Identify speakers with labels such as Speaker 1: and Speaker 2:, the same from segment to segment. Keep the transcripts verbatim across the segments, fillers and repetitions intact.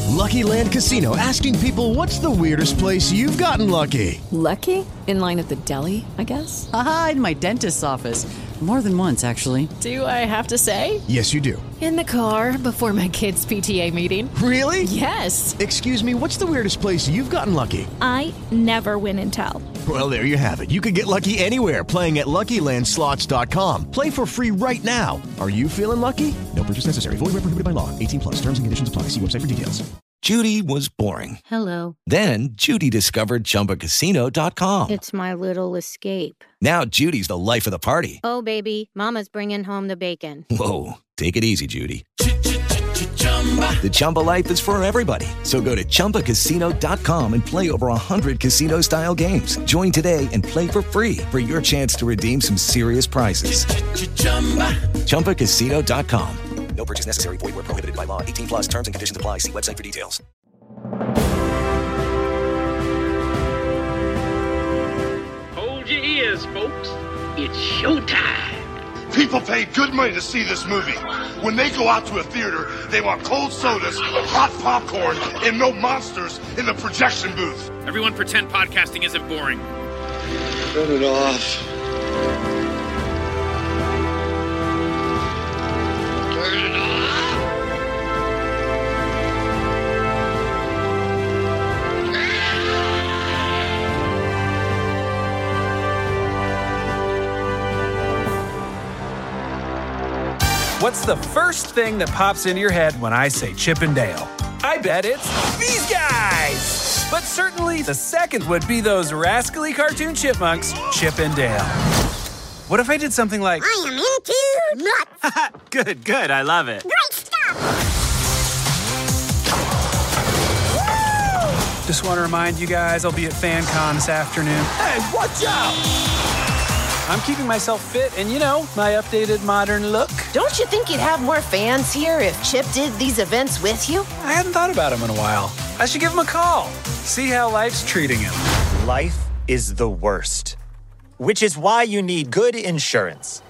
Speaker 1: Lucky Land Casino, asking people, what's the weirdest place you've gotten lucky?
Speaker 2: Lucky? In line at the deli, I guess?
Speaker 3: Aha, in my dentist's office. More than once, actually.
Speaker 2: Do I have to say?
Speaker 1: Yes, you do.
Speaker 2: In the car before my kids' P T A meeting.
Speaker 1: Really?
Speaker 2: Yes.
Speaker 1: Excuse me, what's the weirdest place you've gotten lucky?
Speaker 4: I never win and tell.
Speaker 1: Well, there you have it. You can get lucky anywhere, playing at Lucky Land Slots dot com. Play for free right now. Are you feeling lucky? No purchase necessary. Void where prohibited by law. eighteen plus. Terms and conditions apply. See website for details.
Speaker 5: Judy was boring.
Speaker 4: Hello.
Speaker 5: Then Judy discovered Chumba Casino dot com.
Speaker 4: It's my little escape.
Speaker 5: Now Judy's the life of the party.
Speaker 4: Oh, baby, mama's bringing home the bacon.
Speaker 5: Whoa, take it easy, Judy. The Chumba life is for everybody. So go to Chumba Casino dot com and play over one hundred casino-style games. Join today and play for free for your chance to redeem some serious prizes. Chumba Casino dot com. No purchase necessary. Void where prohibited by law. eighteen plus terms and conditions apply. See website for details.
Speaker 6: Hold your ears, folks. It's showtime.
Speaker 7: People pay good money to see this movie. When they go out to a theater, they want cold sodas, hot popcorn, and no monsters in the projection booth.
Speaker 6: Everyone pretend podcasting isn't boring.
Speaker 7: Turn it off. Turn it off.
Speaker 8: What's the first thing that pops into your head when I say Chip and Dale? I bet it's these guys! But certainly the second would be those rascally cartoon chipmunks, Chip and Dale. What if I did something like...
Speaker 9: I am into nuts!
Speaker 8: Good, good, I love it.
Speaker 9: Great stuff!
Speaker 8: Woo! Just want to remind you guys I'll be at FanCon this afternoon. Hey, watch out! I'm keeping myself fit and, you know, my updated modern look.
Speaker 10: Don't you think you'd have more fans here if Chip did these events with you?
Speaker 8: I hadn't thought about him in a while. I should give him a call. See how life's treating him.
Speaker 11: Life is the worst. Which is why you need good insurance.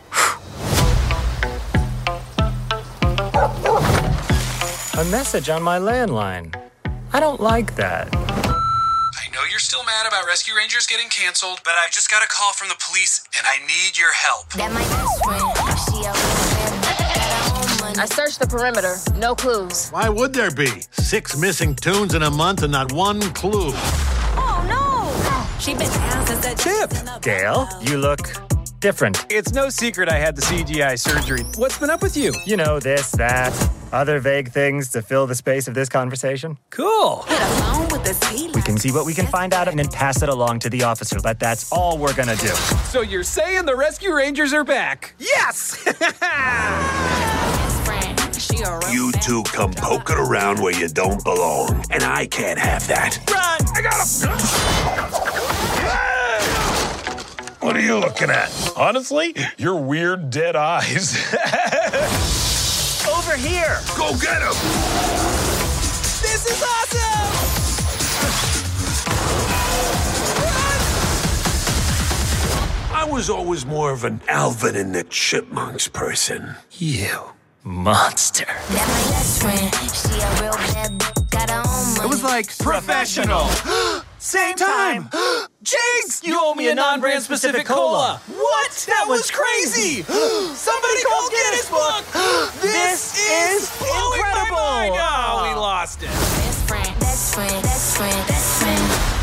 Speaker 11: A message on my landline. I don't like that.
Speaker 8: I know you're still mad about Rescue Rangers getting canceled, but I've just got a call from the police, and I need your help.
Speaker 9: That my best friend. She
Speaker 10: I searched the perimeter. No clues.
Speaker 12: Why would there be? Six missing tunes in a month and not one clue.
Speaker 9: Oh, no! She been down since that
Speaker 8: Chip!
Speaker 11: Dale, you look different.
Speaker 8: It's no secret I had the C G I surgery. What's been up with you?
Speaker 11: You know, this, that, other vague things to fill the space of this conversation.
Speaker 8: Cool.
Speaker 11: We can see what we can find out and then pass it along to the officer, but that's all we're gonna do.
Speaker 8: So you're saying the Rescue Rangers are back? Yes!
Speaker 12: You two come poking around where you don't belong, and I can't have that.
Speaker 8: Run! I
Speaker 12: got him! What are you looking at?
Speaker 13: Honestly, your weird dead eyes.
Speaker 11: Over here!
Speaker 12: Go get him!
Speaker 8: This is awesome!
Speaker 12: I was always more of an Alvin and the Chipmunks person.
Speaker 11: You monster.
Speaker 8: It was like professional. Same time. Jinx, you owe me a non-brand specific cola. What? That was crazy. Somebody call Guinness Book. This is incredible. Oh, we lost it.
Speaker 9: Best friend, best friend, best friend, best friend.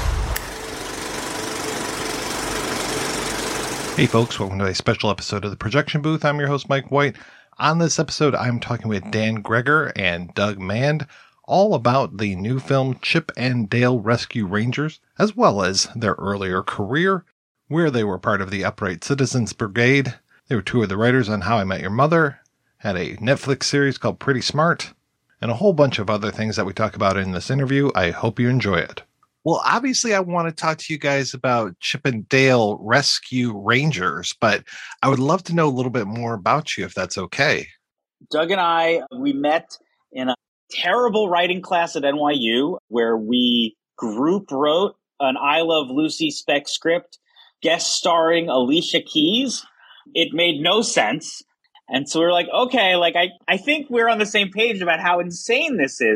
Speaker 14: Hey folks, welcome to a special episode of The Projection Booth. I'm your host, Mike White. On this episode, I'm talking with Dan Gregor and Doug Mand, all about the new film Chip and Dale Rescue Rangers, as well as their earlier career, where they were part of the Upright Citizens Brigade. They were two of the writers on How I Met Your Mother, had a Netflix series called Pretty Smart, and a whole bunch of other things that we talk about in this interview. I hope you enjoy it. Well, obviously, I want to talk to you guys about Chip and Dale Rescue Rangers, but I would love to know a little bit more about you, if that's okay.
Speaker 15: Doug and I, we met in a terrible writing class at N Y U where we group wrote an I Love Lucy spec script guest starring Alicia Keys. It made no sense. And so we were like, okay, like I, I think we're on the same page about how insane this is.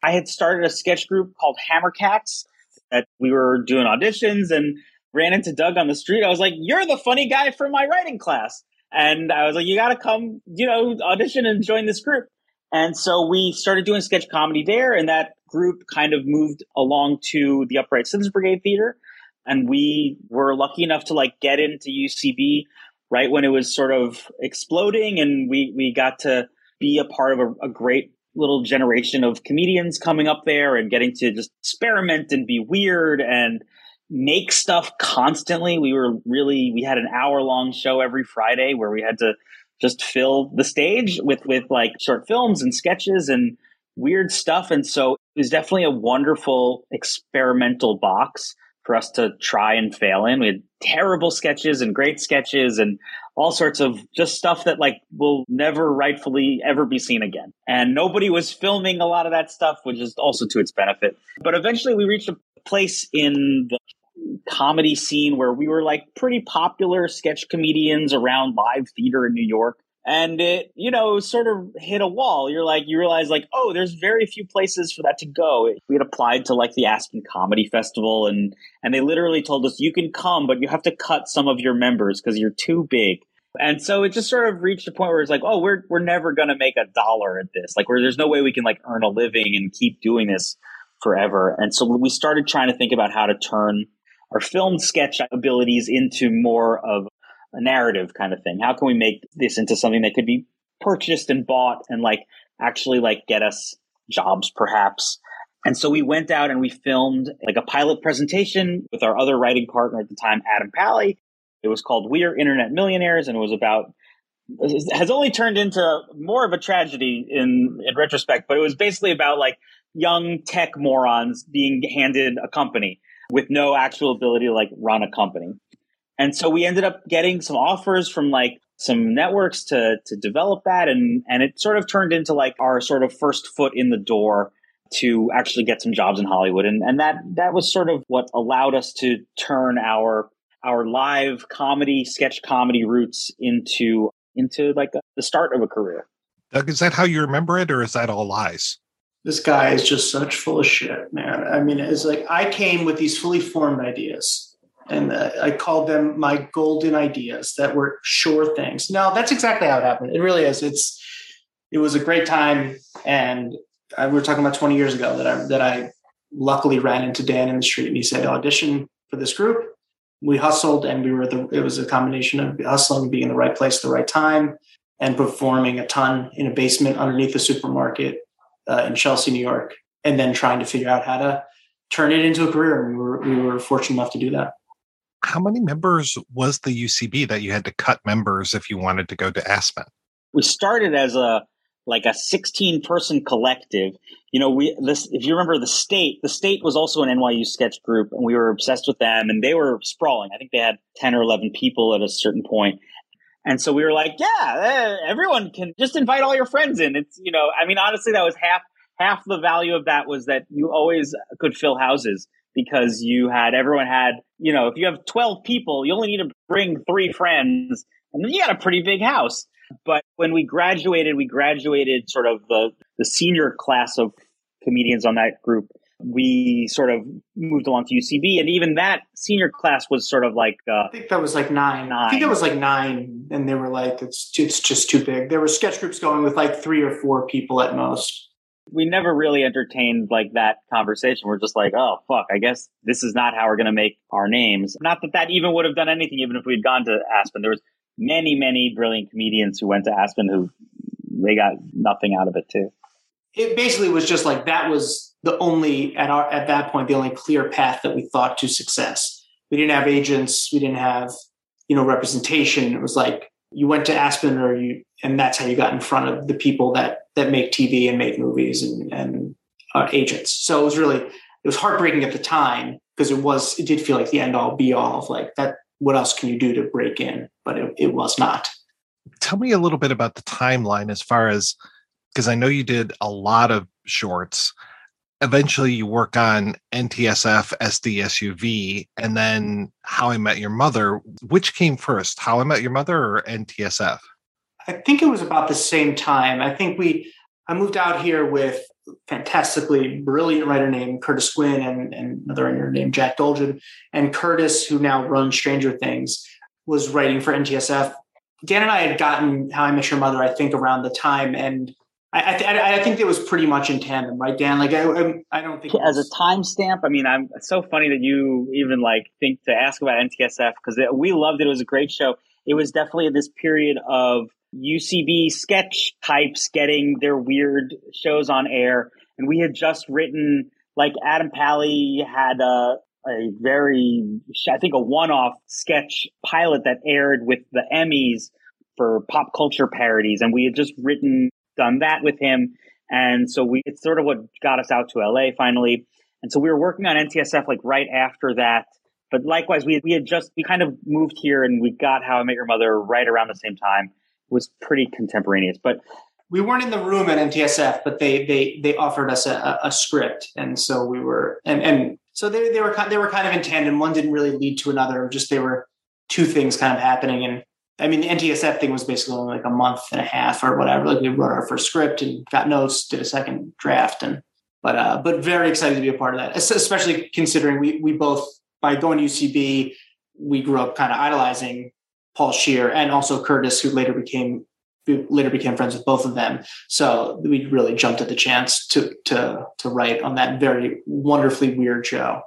Speaker 15: I had started a sketch group called Hammercats that we were doing auditions and ran into Doug on the street. I was like, you're the funny guy from my writing class. And I was like, you got to come, you know, audition and join this group. And so we started doing sketch comedy there. And that group kind of moved along to the Upright Citizens Brigade Theater. And we were lucky enough to like get into U C B right when it was sort of exploding. And we, we got to be a part of a, a great little generation of comedians coming up there and getting to just experiment and be weird and make stuff constantly. We were really, we had an hour long show every Friday where we had to just fill the stage with, with like short films and sketches and weird stuff. And so it was definitely a wonderful experimental box for us to try and fail in. We had terrible sketches and great sketches and all sorts of just stuff that like will never rightfully ever be seen again. And nobody was filming a lot of that stuff, which is also to its benefit. But eventually we reached a place in the comedy scene where we were like pretty popular sketch comedians around live theater in New York. And it, you know, sort of hit a wall. You're like, you realize like, oh, there's very few places for that to go. We had applied to like the Aspen Comedy Festival and, and they literally told us, you can come, but you have to cut some of your members because you're too big. And so it just sort of reached a point where it's like, oh, we're, we're never going to make a dollar at this. Like where there's no way we can like earn a living and keep doing this forever. And so we started trying to think about how to turn our film sketch abilities into more of a narrative kind of thing. How can we make this into something that could be purchased and bought and like actually like get us jobs perhaps? And so we went out and we filmed like a pilot presentation with our other writing partner at the time, Adam Pally. It was called We Are Internet Millionaires, and it was about, it has only turned into more of a tragedy in, in retrospect, but it was basically about like young tech morons being handed a company with no actual ability to like run a company. And so we ended up getting some offers from like some networks to to develop that. And, and it sort of turned into like our sort of first foot in the door to actually get some jobs in Hollywood. And, and that that was sort of what allowed us to turn our our live comedy, sketch comedy roots into into like a, the start of a career.
Speaker 14: Doug, is that how you remember it, or is that all lies?
Speaker 16: This guy is just such full of shit, man. I mean, it's like I came with these fully formed ideas. And uh, I called them my golden ideas that were sure things. No, that's exactly how it happened. It really is. It's it was a great time, and I, we were talking about twenty years ago that I that I luckily ran into Dan in the street, and he said, "Audition for this group." We hustled, and we were the. It was a combination of hustling, being in the right place at the right time, and performing a ton in a basement underneath a supermarket uh, in Chelsea, New York, and then trying to figure out how to turn it into a career. And we were we were fortunate enough to do that.
Speaker 14: How many members was the U C B that you had to cut members if you wanted to go to Aspen?
Speaker 15: We started as a like a sixteen person collective. You know, we this if you remember the state, the state was also an N Y U sketch group, and we were obsessed with them, and they were sprawling. I think they had ten or eleven people at a certain point. And so we were like, yeah, everyone can just invite all your friends in. It's, you know, I mean, honestly, that was half half the value of that was that you always could fill houses. Because you had, everyone had, you know, if you have twelve people, you only need to bring three friends, and then you got a pretty big house. But when we graduated, we graduated sort of the, the senior class of comedians on that group. We sort of moved along to U C B, and even that senior class was sort of like... Uh,
Speaker 16: I think that was like nine. nine. I think that was like nine, and they were like, it's, it's just too big. There were sketch groups going with like three or four people at most.
Speaker 15: We never really entertained like that conversation. We're just like, oh, fuck, I guess this is not how we're going to make our names. Not that that even would have done anything, even if we'd gone to Aspen. There was many, many brilliant comedians who went to Aspen who they got nothing out of it too.
Speaker 16: It basically was just like, that was the only, at our, at that point, the only clear path that we thought to success. We didn't have agents. We didn't have, you know, representation. It was like, you went to Aspen or you, and that's how you got in front of the people that, that make T V and make movies and, and uh, agents. So it was really, it was heartbreaking at the time because it was, it did feel like the end all be all of like that. What else can you do to break in? But it, it was not.
Speaker 14: Tell me a little bit about the timeline as far as, because I know you did a lot of shorts. Eventually you work on N T S F, S D S U V, and then How I Met Your Mother. Which came first, How I Met Your Mother or N T S F?
Speaker 16: I think it was about the same time. I think we, I moved out here with fantastically brilliant writer named Curtis Gwynn and, and another writer named Jack Dolgen. And Curtis, who now runs Stranger Things, was writing for N T S F. Dan and I had gotten How I Met Your Mother, I think, around the time, and I, I, th- I think it was pretty much in tandem, right, Dan? Like, I, I, I don't think
Speaker 15: as a timestamp. I mean, I'm it's so funny that you even like think to ask about N T S F because we loved it. It was a great show. It was definitely this period of U C B sketch types getting their weird shows on air, and we had just written like Adam Pally had a. a very, I think, a one-off sketch pilot that aired with the Emmys for pop culture parodies. And we had just written, done that with him. And so we, it's sort of what got us out to L A finally. And so we were working on N T S F like right after that. But likewise, we had, we had just, we kind of moved here and we got How I Met Your Mother right around the same time. It was pretty contemporaneous, but
Speaker 16: we weren't in the room at N T S F, but they, they, they offered us a, a script. And so we were, and, and, So they they were they were kind of in tandem. One didn't really lead to another. Just they were two things kind of happening. And I mean, the N T S F thing was basically only like a month and a half or whatever. Like we wrote our first script and got notes, did a second draft, and but uh, but very excited to be a part of that. Especially considering we we both by going to U C B, we grew up kind of idolizing Paul Scheer and also Curtis, who later became who later became friends with both of them. So we really jumped at the chance to to to write on that very wonderfully weird show.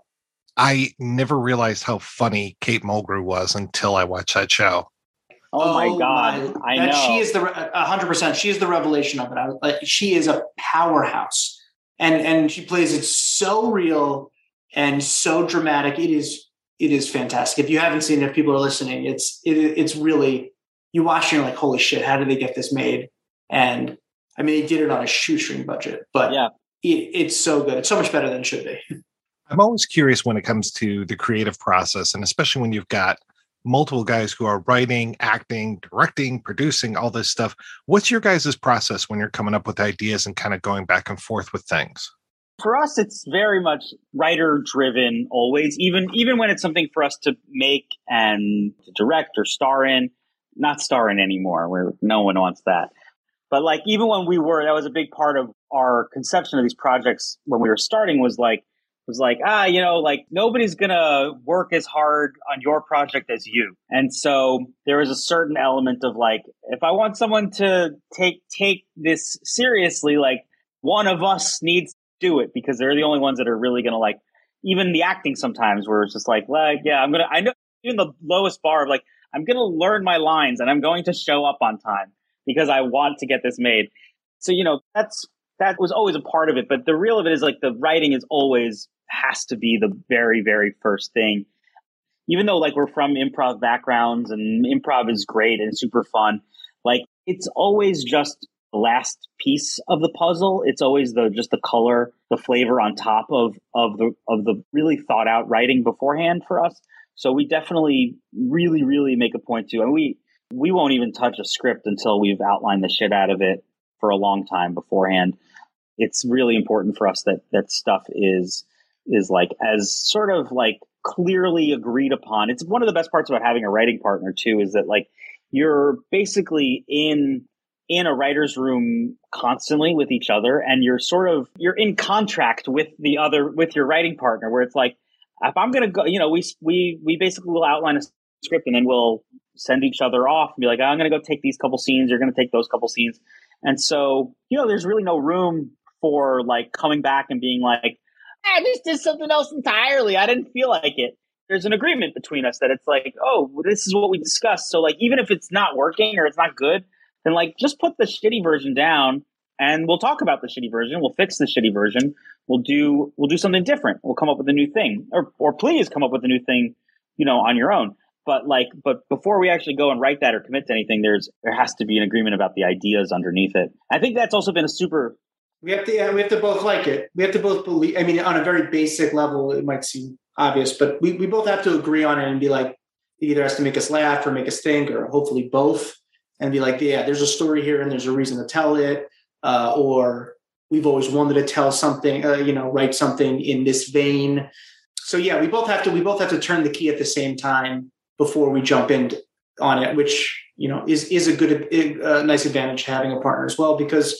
Speaker 14: I never realized how funny Kate Mulgrew was until I watched that show.
Speaker 15: Oh, oh my God.
Speaker 16: My,
Speaker 15: I
Speaker 16: that
Speaker 15: know.
Speaker 16: She is the a hundred percent. She is the revelation of it. I, like, she is a powerhouse and, and she plays it so real and so dramatic. It is, it is fantastic. If you haven't seen it, if people are listening, it's, it, it's really, you watch and you're like, holy shit, how did they get this made? And I mean, they did it on a shoestring budget, but
Speaker 15: yeah,
Speaker 16: it, it's so good. It's so much better than it should be.
Speaker 14: I'm always curious when it comes to the creative process, and especially when you've got multiple guys who are writing, acting, directing, producing, all this stuff. What's your guys' process when you're coming up with ideas and kind of going back and forth with things?
Speaker 15: For us, it's very much writer driven always, even, even when it's something for us to make and to direct or star in, not star in anymore, where no one wants that. But like, even when we were, that was a big part of our conception of these projects when we were starting was like, was like, ah, you know, like nobody's going to work as hard on your project as you. And so there was a certain element of like, if I want someone to take, take this seriously, like one of us needs to do it because they're the only ones that are really going to like, even the acting sometimes where it's just like, like, yeah, I'm going to, I know even the lowest bar of like, I'm going to learn my lines and I'm going to show up on time because I want to get this made. So, you know, that's, that was always a part of it. But the real of it is like the writing is always has to be the very, very first thing. Even though like we're from improv backgrounds and improv is great and super fun, like it's always just the last piece of the puzzle. It's always the just the color, the flavor on top of of the of the really thought out writing beforehand for us. So we definitely really, really make a point to, and we we won't even touch a script until we've outlined the shit out of it for a long time beforehand. It's really important for us that that stuff is is like as sort of like clearly agreed upon. It's one of the best parts about having a writing partner too, is that like you're basically in in a writer's room constantly with each other, and you're sort of you're in contract with the other with your writing partner, where it's like, if I'm gonna go, you know, we we we basically will outline a script and then we'll send each other off and be like, I'm gonna go take these couple scenes, you're gonna take those couple scenes. And so, you know, there's really no room for like coming back and being like, I just did something else entirely. I didn't feel like it. There's an agreement between us that it's like, oh, this is what we discussed. So like, even if it's not working or it's not good, then like, just put the shitty version down and we'll talk about the shitty version. We'll fix the shitty version. We'll do, we'll do something different. We'll come up with a new thing, or, or please come up with a new thing, you know, on your own. But like, but before we actually go and write that or commit to anything, there's, there has to be an agreement about the ideas underneath it. I think that's also been a super,
Speaker 16: We have to, yeah, we have to both like it. We have to both believe. I mean, on a very basic level, it might seem obvious, but we, we both have to agree on it and be like, it either has to make us laugh or make us think, or hopefully both, and be like, yeah, there's a story here and there's a reason to tell it, uh, or we've always wanted to tell something, uh, you know, write something in this vein. So yeah, we both have to we both have to turn the key at the same time before we jump in on it, which, you know, is is a good, a nice advantage having a partner as well, because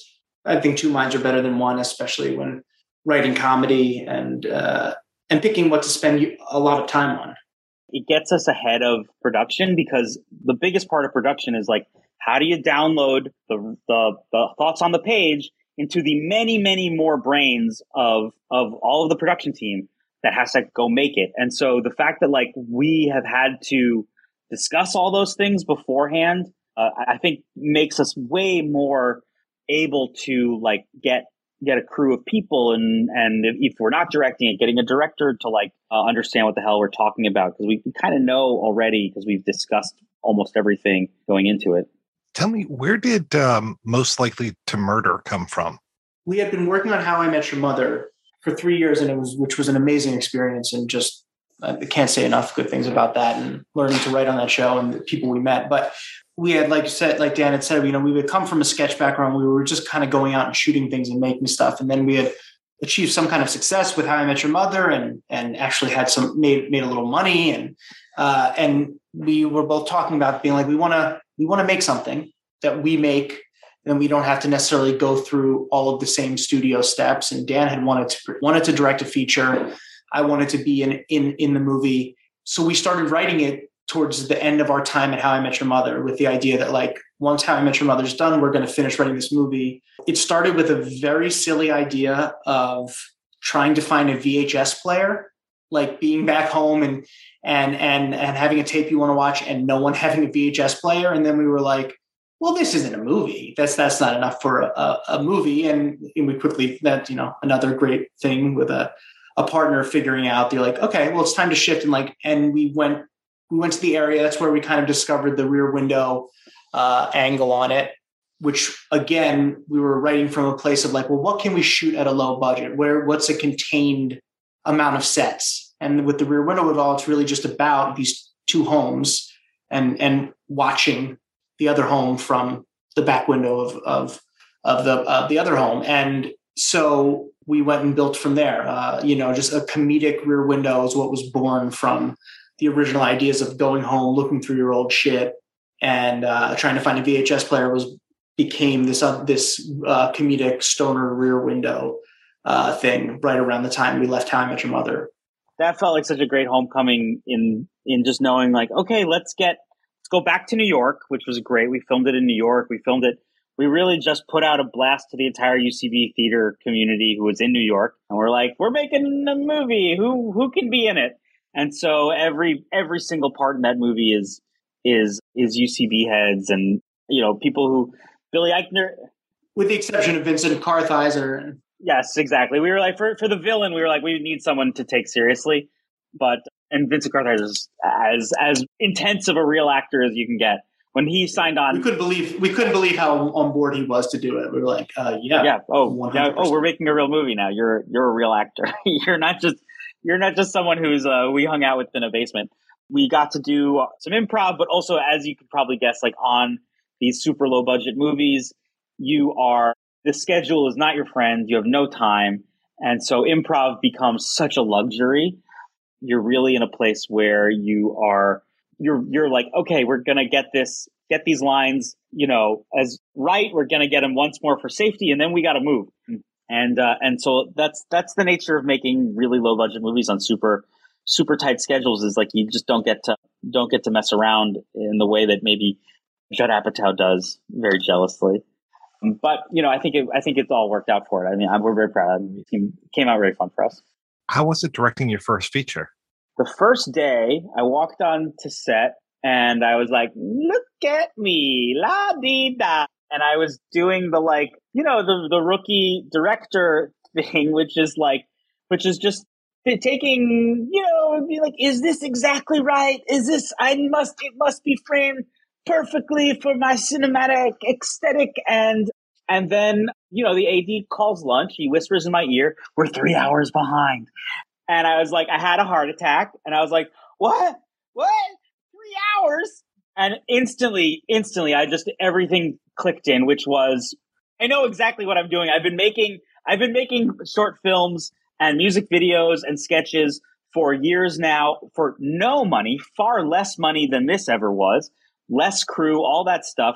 Speaker 16: I think two minds are better than one, especially when writing comedy and uh, and picking what to spend a lot of time on.
Speaker 15: It gets us ahead of production because the biggest part of production is like, how do you download the the, the thoughts on the page into the many, many more brains of of all of the production team that has to go make it. And so the fact that like we have had to discuss all those things beforehand, uh, I think makes us way more able to like get get a crew of people, and and if we're not directing it, getting a director to like uh, understand what the hell we're talking about, because we kind of know already because we've discussed almost everything going into it.
Speaker 14: Tell me, where did um, Most Likely to Murder come from?
Speaker 16: We had been working on How I Met Your Mother for three years, and it was which was an amazing experience, and just I can't say enough good things about that, and learning to write on that show and the people we met. But we had, like you said, like Dan had said, you know, we would come from a sketch background. We were just kind of going out and shooting things and making stuff, and then we had achieved some kind of success with How I Met Your Mother, and and actually had some made made a little money, and uh, and we were both talking about being like, we want to we want to make something that we make. And we don't have to necessarily go through all of the same studio steps. And Dan had wanted to wanted to direct a feature. I wanted to be in in in the movie. So we started writing it towards the end of our time at How I Met Your Mother, with the idea that like once How I Met Your Mother's done, we're going to finish writing this movie. It started with a very silly idea of trying to find a V H S player, like being back home and and and and having a tape you want to watch, and no one having a V H S player. And then we were like, well, this isn't a movie. That's that's not enough for a, a movie. And, and we quickly, that, you know, another great thing with a, a partner figuring out, they're like, okay, well, it's time to shift. And like, and we went, we went to the area. That's where we kind of discovered the Rear Window uh, angle on it, which again, we were writing from a place of like, well, what can we shoot at a low budget? Where, what's a contained amount of sets? And with the Rear Window of all, it's really just about these two homes and, and watching the other home from the back window of of of the uh, the other home. And so we went and built from there. Uh, you know, just a comedic Rear Window is what was born from the original ideas of going home, looking through your old shit, and uh, trying to find a V H S player. Was became this uh, this uh, comedic stoner Rear Window uh, thing right around the time we left How I Met Your Mother.
Speaker 15: That felt like such a great homecoming in in just knowing like, okay, let's get. Go back to New York, which was great. We filmed it in New York. We filmed it. We really just put out a blast to the entire U C B theater community who was in New York. And we're like, we're making a movie. Who who can be in it? And so every every single part in that movie is is is U C B heads and, you know, people who Billy Eichner,
Speaker 16: with the exception of Vincent Kartheiser.
Speaker 15: Yes, exactly. We were like, for for the villain, we were like, we need someone to take seriously, but. And Vincent Kartheiser is as as intense of a real actor as you can get. When he signed on,
Speaker 16: we couldn't believe we couldn't believe how on board he was to do it. We were like, uh, yeah,
Speaker 15: yeah. Oh, now, oh, we're making a real movie now. You're you're a real actor. you're not just you're not just someone who's uh, we hung out with in a basement. We got to do some improv, but also, as you could probably guess, like on these super low budget movies, you are the schedule is not your friend. You have no time, and so improv becomes such a luxury. You're really in a place where you are, you're, you're like, okay, we're going to get this, get these lines, you know, as right. We're going to get them once more for safety. And then we got to move. And, uh, and so that's, that's the nature of making really low budget movies on super, super tight schedules, is like, you just don't get to, don't get to mess around in the way that maybe Judd Apatow does very jealously. But, you know, I think it, I think it's all worked out for it. I mean, I'm, we're very proud of it. It came out very fun for us.
Speaker 14: How was it directing your first feature?
Speaker 15: The first day, I walked on to set and I was like, look at me, la dee da. And I was doing the like, you know, the, the rookie director thing, which is like, which is just taking, you know, be like, is this exactly right? Is this, I must, it must be framed perfectly for my cinematic aesthetic. And, and then, you know, the A D calls lunch. He whispers in my ear, we're three hours behind. And I was like, I had a heart attack. And I was like, what? What? Three hours? And instantly, instantly, I just, everything clicked in, which was, I know exactly what I'm doing. I've been making, I've been making short films and music videos and sketches for years now for no money, far less money than this ever was, less crew, all that stuff.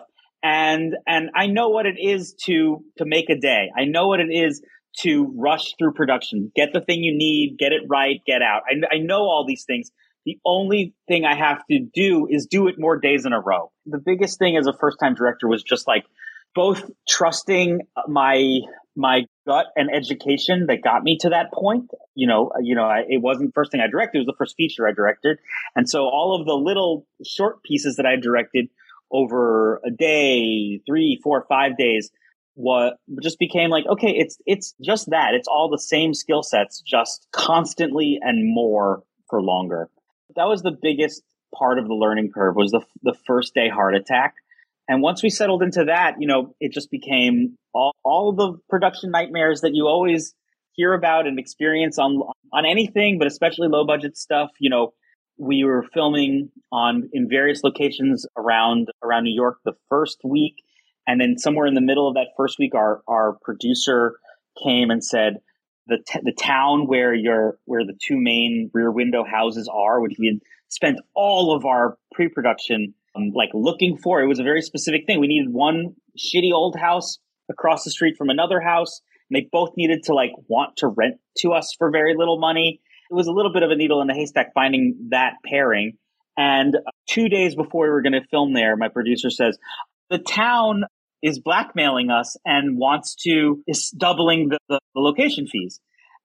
Speaker 15: And and I know what it is to to make a day. I know what it is to rush through production, get the thing you need, get it right, get out. I, I know all these things. The only thing I have to do is do it more days in a row. The biggest thing as a first-time director was just like both trusting my my gut and education that got me to that point. You know, you know, I, it wasn't the first thing I directed; it was the first feature I directed, and so all of the little short pieces that I directed over a day, three, four, five days, what just became like, okay, it's it's just that. It's all the same skill sets, just constantly and more for longer. That was the biggest part of the learning curve, was the the first day heart attack. And once we settled into that, you know, it just became all, all the production nightmares that you always hear about and experience on on anything, but especially low budget stuff. You know, we were filming on in various locations around around New York the first week. And then somewhere in the middle of that first week, our, our producer came and said, the t- the town where your where the two main Rear Window houses are, which we had spent all of our pre-production um, like looking for. It was a very specific thing. We needed one shitty old house across the street from another house, and they both needed to like want to rent to us for very little money. It was a little bit of a needle in the haystack finding that pairing. And two days before we were going to film there, my producer says, the town is blackmailing us and wants to, is doubling the, the, the location fees.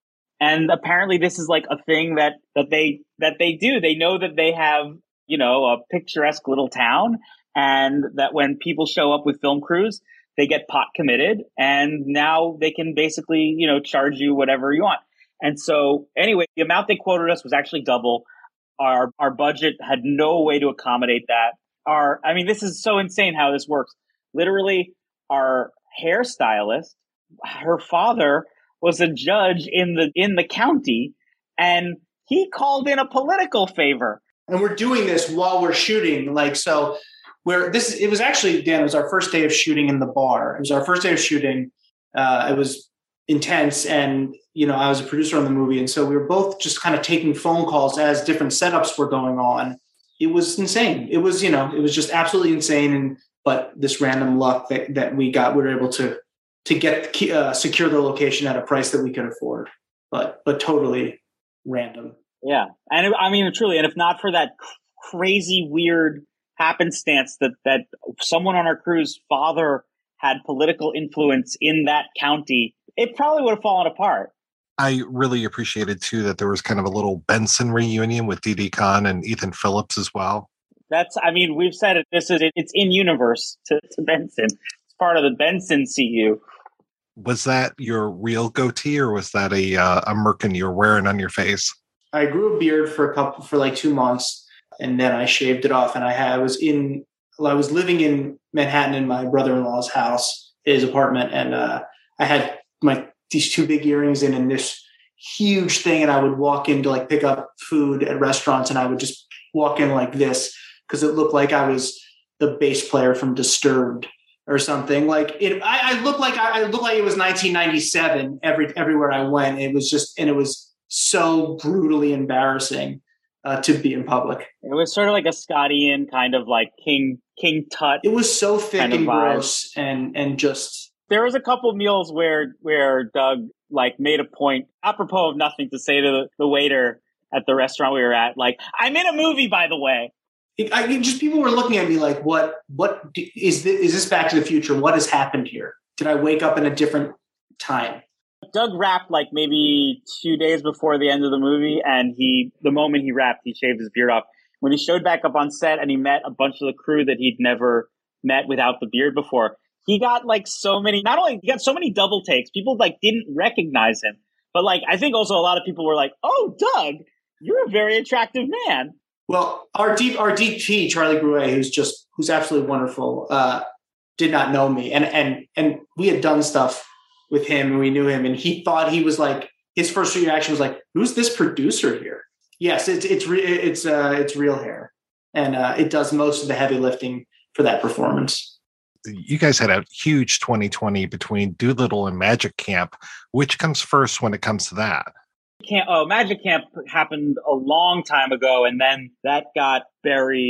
Speaker 15: And apparently this is like a thing that, that they, that they do. They know that they have, you know, a picturesque little town, and that when people show up with film crews, they get pot committed, and now they can basically, you know, charge you whatever you want. And so anyway, the amount they quoted us was actually double. Our, our budget had no way to accommodate that. Our, I mean, this is so insane how this works. Literally, our hairstylist, her father was a judge in the in the county, and he called in a political favor.
Speaker 16: And we're doing this while we're shooting. Like, so we're this. It was actually, Dan, it was our first day of shooting in the bar. It was our first day of shooting. Uh, it was intense, and you know, I was a producer on the movie, and so we were both just kind of taking phone calls as different setups were going on. It was insane. It was, you know, it was just absolutely insane. And but this random luck that, that we got, we were able to to get uh, secure the location at a price that we could afford. But but totally random.
Speaker 15: Yeah, and it, I mean, truly, and if not for that crazy, weird happenstance that that someone on our crew's father had political influence in that county, it probably would have fallen apart.
Speaker 14: I really appreciated, too, that there was kind of a little Benson reunion with Didi Khan and Ethan Phillips as well.
Speaker 15: That's, I mean, we've said it. This is, it's in universe to, to Benson. It's part of the Benson C U.
Speaker 14: Was that your real goatee, or was that a uh, a merkin you're wearing on your face?
Speaker 16: I grew a beard for a couple, for like two months, and then I shaved it off. And I had, I was in, I was living in Manhattan in my brother-in-law's house, his apartment, and uh, I had my these two big earrings in and this huge thing. And I would walk in to like pick up food at restaurants, and I would just walk in like this because it looked like I was the bass player from Disturbed or something. Like it, I, I looked like I, I looked like it was nineteen ninety-seven every everywhere I went. It was just, and it was so brutally embarrassing uh, to be in public.
Speaker 15: It was sort of like a Scottian kind of like King King Tut.
Speaker 16: It was so thick and gross, and and just.
Speaker 15: There was a couple meals where where Doug like made a point, apropos of nothing, to say to the, the waiter at the restaurant we were at, like, "I'm in a movie, by the way."
Speaker 16: I mean, just people were looking at me like, "What? What is this? Is this Back to the Future? What has happened here? Did I wake up in a different time?"
Speaker 15: Doug wrapped like maybe two days before the end of the movie, and he, the moment he wrapped, he shaved his beard off. When he showed back up on set and he met a bunch of the crew that he'd never met without the beard before, he got like so many, not only he got so many double takes, people like didn't recognize him, but like, I think also a lot of people were like, "Oh, Doug, you're a very attractive man."
Speaker 16: Well, our deep, our D P, Charlie Grouet, who's just, who's absolutely wonderful, uh, did not know me. And, and, and we had done stuff with him and we knew him, and he thought he was like, his first reaction was like, "Who's this producer here?" Yes, it's, it's, re- it's, uh, it's real hair. And, uh, it does most of the heavy lifting for that performance.
Speaker 14: You guys had a huge twenty twenty between Doolittle and Magic Camp. Which comes first when it comes to that?
Speaker 15: Camp, oh, Magic Camp happened a long time ago, and then that got buried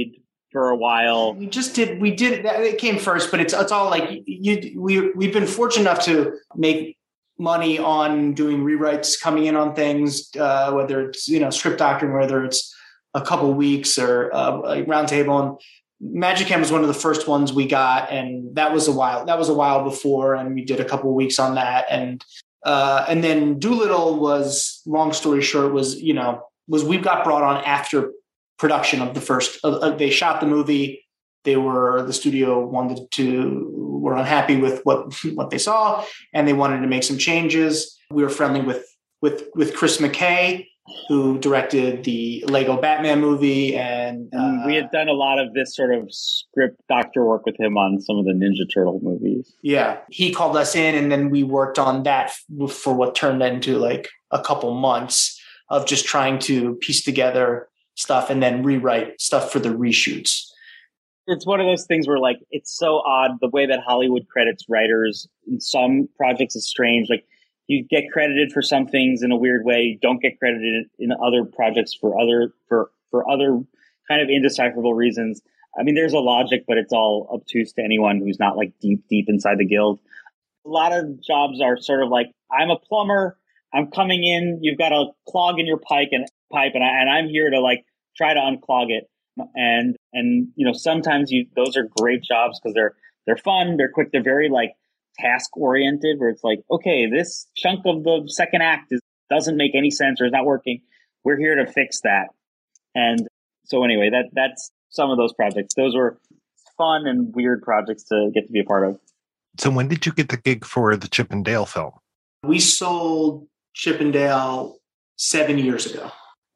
Speaker 15: for a while.
Speaker 16: We just did. We did. It came first, but it's it's all like you. We we've been fortunate enough to make money on doing rewrites, coming in on things, uh, whether it's you know script doctoring, whether it's a couple weeks or uh, a roundtable. And Magicam was one of the first ones we got, and that was a while. That was a while before, and we did a couple of weeks on that, and uh, and then Doolittle was. Long story short, was you know was we got brought on after production of the first. Uh, they shot the movie. They were the studio wanted to were unhappy with what what they saw, and they wanted to make some changes. We were friendly with with with Chris McKay, who directed the Lego Batman movie, and uh,
Speaker 15: we had done a lot of this sort of script doctor work with him on some of the Ninja Turtle movies.
Speaker 16: Yeah, he called us in, and then we worked on that for what turned into like a couple months of just trying to piece together stuff and then rewrite stuff for the reshoots.
Speaker 15: It's one of those things where like it's so odd the way that Hollywood credits writers in some projects is strange. Like you get credited for some things in a weird way, you don't get credited in other projects for other for for other kind of indecipherable reasons. I mean, there's a logic, but it's all obtuse to anyone who's not like deep deep inside the guild. A lot of jobs are sort of like, I'm a plumber, I'm coming in, you've got a clog in your pipe and pipe, and, I, and I'm here to like try to unclog it. And and you know sometimes you those are great jobs because they're they're fun, they're quick, they're very like task oriented, where it's like, okay, this chunk of the second act is, doesn't make any sense or is not working. We're here to fix that. And so anyway, that that's some of those projects. Those were fun and weird projects to get to be a part of.
Speaker 14: So when did you get the gig for the Chip and Dale film?
Speaker 16: We sold Chip and Dale seven years ago.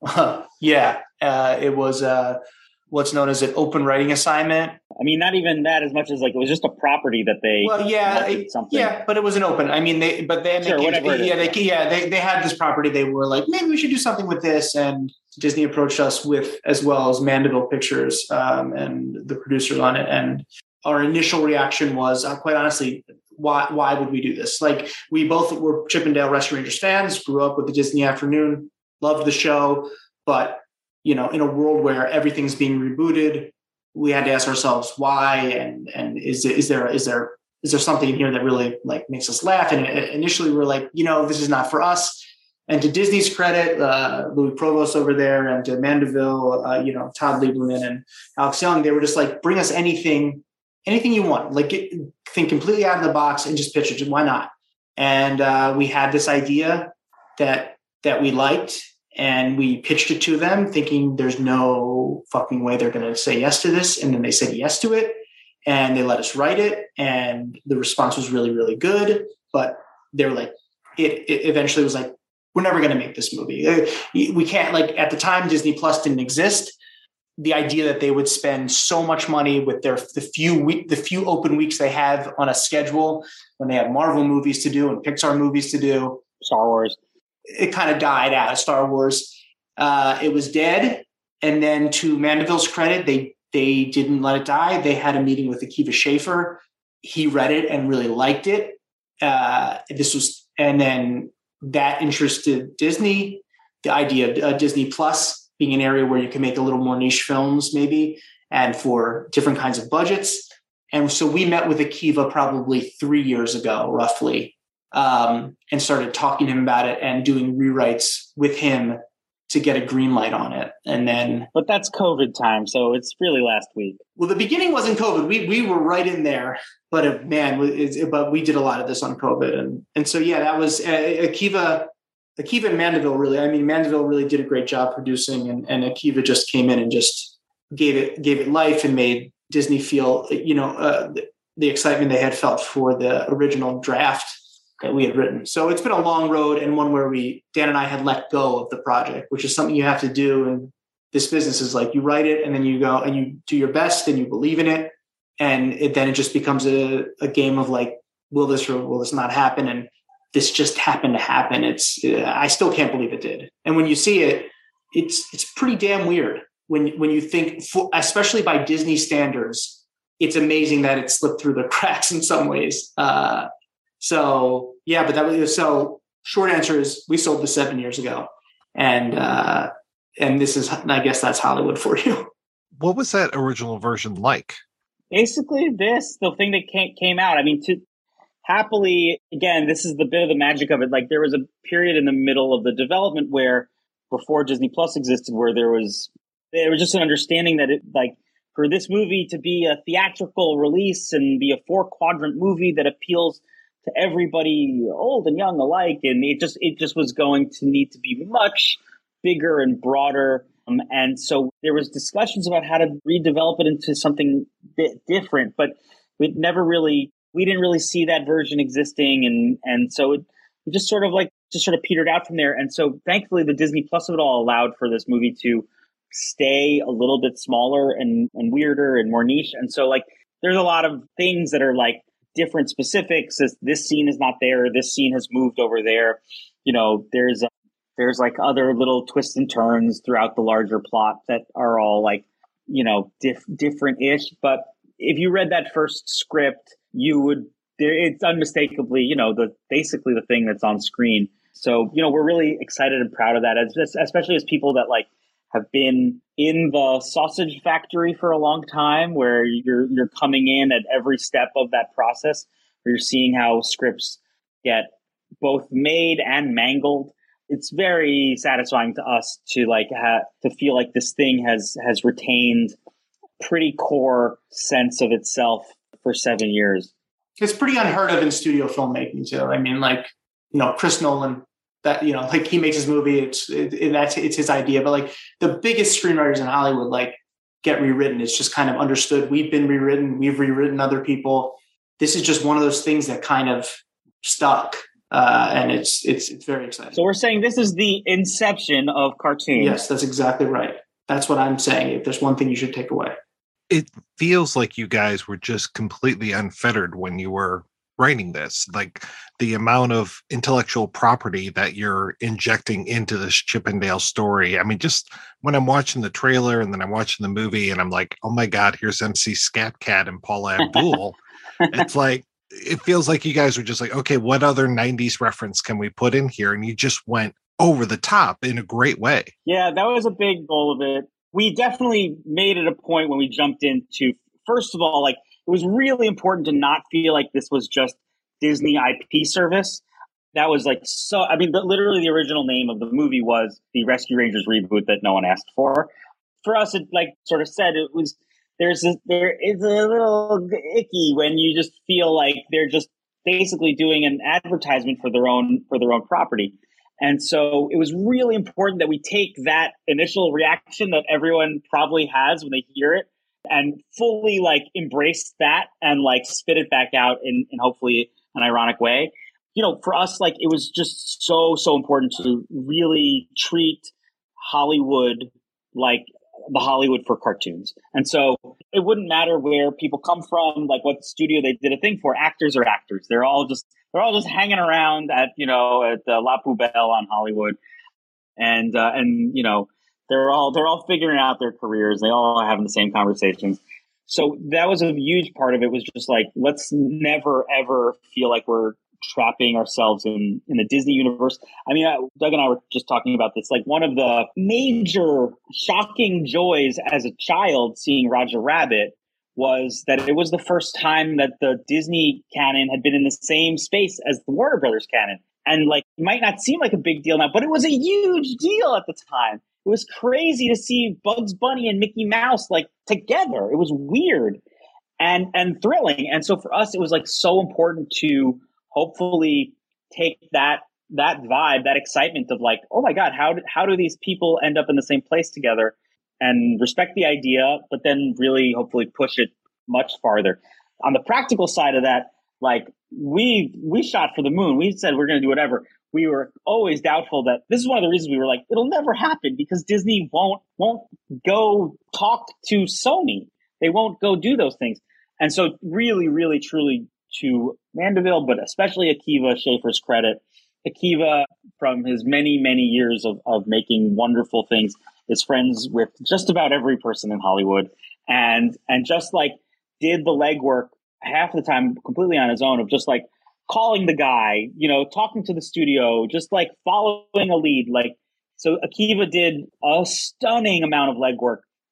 Speaker 16: yeah, uh, it was uh, what's known as an open writing assignment.
Speaker 15: I mean, not even that as much as like it was just a property that they.
Speaker 16: Well, yeah, something. yeah, but it was an open. I mean, they but then
Speaker 15: sure,
Speaker 16: they,
Speaker 15: whatever
Speaker 16: yeah, they, yeah, they they had this property. They were like, maybe we should do something with this, and Disney approached us with, as well as Mandeville Pictures um, and the producers on it. And our initial reaction was, uh, quite honestly, why why would we do this? Like, we both were Chip and Dale Rescue Rangers fans, grew up with the Disney Afternoon, loved the show, but you know, in a world where everything's being rebooted, we had to ask ourselves why, and and is is there is there is there something in here that really like makes us laugh? And initially, we were like, you know, this is not for us. And to Disney's credit, uh, Louis Provost over there, and to Mandeville, uh, you know, Todd Lieberman and Alex Young, they were just like, bring us anything, anything you want. Like, get, think completely out of the box and just pitch it. Why not? And uh, we had this idea that that we liked. And we pitched it to them thinking there's no fucking way they're going to say yes to this. And then they said yes to it, and they let us write it. And the response was really, really good. But they were like, it, it eventually was like, we're never going to make this movie. We can't, like, at the time, Disney Plus didn't exist. The idea that they would spend so much money with their the few week, the few open weeks they have on a schedule when they have Marvel movies to do and Pixar movies to do,
Speaker 15: Star Wars.
Speaker 16: It kind of died out. Star Wars, uh, it was dead. And then to Mandeville's credit, they they didn't let it die. They had a meeting with Akiva Schaffer. He read it and really liked it. Uh, this was, and then that interested Disney. The idea of uh, Disney Plus being an area where you can make a little more niche films, maybe, and for different kinds of budgets. And so we met with Akiva probably three years ago, roughly. Um, and started talking to him about it and doing rewrites with him to get a green light on it. And then,
Speaker 15: but that's COVID time, so it's really last week.
Speaker 16: Well, the beginning wasn't COVID. We we were right in there, but it, man, it, but we did a lot of this on COVID, and and so yeah, that was uh, Akiva. Akiva and Mandeville really. I mean, Mandeville really did a great job producing, and and Akiva just came in and just gave it gave it life and made Disney feel, you know, uh, the, the excitement they had felt for the original draft that we had written. So it's been a long road, and one where we, Dan and I, had let go of the project, which is something you have to do. And this business is like, you write it and then you go and you do your best and you believe in it. And it, then it just becomes a, a game of like, will this or will this not happen? And this just happened to happen. It's, I still can't believe it did. And when you see it, it's, it's pretty damn weird when, when you think, for, especially by Disney standards, it's amazing that it slipped through the cracks in some ways. Uh, So yeah, but that was, so short answer is we sold this seven years ago, and uh, and this is, I guess that's Hollywood for you.
Speaker 14: What was that original version like?
Speaker 15: Basically this, the thing that came, came out. I mean, to happily, again, this is the bit of the magic of it. Like there was a period in the middle of the development where before Disney Plus existed, where there was, there was just an understanding that it like for this movie to be a theatrical release and be a four quadrant movie that appeals to everybody, old and young alike. And it just, it just was going to need to be much bigger and broader. Um, and so there was discussions about how to redevelop it into something bit different, but we'd never really, we didn't really see that version existing. And, and so it, it just sort of like, just sort of petered out from there. And so thankfully the Disney Plus of it all allowed for this movie to stay a little bit smaller and, and weirder and more niche. And so like, there's a lot of things that are like different specifics as this scene is not there. This scene has moved over there. You know, there's, uh, there's like other little twists and turns throughout the larger plot that are all like, you know, diff- different-ish. But if you read that first script, you would, there, it's unmistakably, you know, the basically the thing that's on screen. So, you know, we're really excited and proud of that, as, especially as people that like have been in the sausage factory for a long time, where you're you're coming in at every step of that process, where you're seeing how scripts get both made and mangled. It's very satisfying to us to like ha- to feel like this thing has has retained pretty core sense of itself for seven years.
Speaker 16: It's pretty unheard of in studio filmmaking too. I mean, like, you know, Chris Nolan, that, you know, like he makes his movie, it's it, it, that's it's his idea. But like the biggest screenwriters in Hollywood like get rewritten. It's just kind of understood. We've been rewritten. We've rewritten other people. This is just one of those things that kind of stuck. Uh, and it's it's it's very exciting.
Speaker 15: So we're saying this is the inception of cartoons.
Speaker 16: Yes, that's exactly right. That's what I'm saying. If there's one thing you should take away.
Speaker 14: It feels like you guys were just completely unfettered when you were writing this. Like the amount of intellectual property that you're injecting into this Chip and Dale story. I mean, just when I'm watching the trailer and then I'm watching the movie and I'm like, oh my God, here's M C Scat Cat and Paula Abdul. It's like, it feels like you guys were just like, okay, what other nineties reference can we put in here? And you just went over the top in a great way.
Speaker 15: Yeah, that was a big goal of it. We definitely made it a point when we jumped into, first of all, like it was really important to not feel like this was just Disney I P service. That was like, so, I mean, the, literally the original name of the movie was the Rescue Rangers reboot that no one asked for. For us, it like sort of said it was, There's a, there is a little icky when you just feel like they're just basically doing an advertisement for their own for their own property. And so it was really important that we take that initial reaction that everyone probably has when they hear it and fully like embrace that and like spit it back out in, in hopefully an ironic way. You know, for us, like it was just so, so important to really treat Hollywood like the Hollywood for cartoons. And so it wouldn't matter where people come from, like what studio they did a thing for. Actors are actors. They're all just, they're all just hanging around at, you know, at uh, La Poubelle on Hollywood. And, uh, and, you know, they're all, they're all figuring out their careers. They all are having the same conversations. So that was a huge part of it, was just like, let's never, ever feel like we're trapping ourselves in, in the Disney universe. I mean, Doug and I were just talking about this. Like one of the major shocking joys as a child seeing Roger Rabbit was that it was the first time that the Disney canon had been in the same space as the Warner Brothers canon. And like, it might not seem like a big deal now, but it was a huge deal at the time. It was crazy to see Bugs Bunny and Mickey Mouse like together. It was weird and, and thrilling. And so for us, it was like so important to hopefully take that that vibe, that excitement of like, oh my God, how do, how do these people end up in the same place together, and respect the idea, but then really hopefully push it much farther. On the practical side of that, like we we shot for the moon. We said we're going to do whatever. We were always doubtful that this is one of the reasons we were like, it'll never happen, because Disney won't won't go talk to Sony. They won't go do those things. And so really, really, truly, to Mandeville, but especially Akiva Schaffer's credit, Akiva, from his many, many years of, of making wonderful things, is friends with just about every person in Hollywood, and and just like did the legwork half the time completely on his own, of just like calling the guy, you know, talking to the studio, just like following a lead. Like, so Akiva did a stunning amount of legwork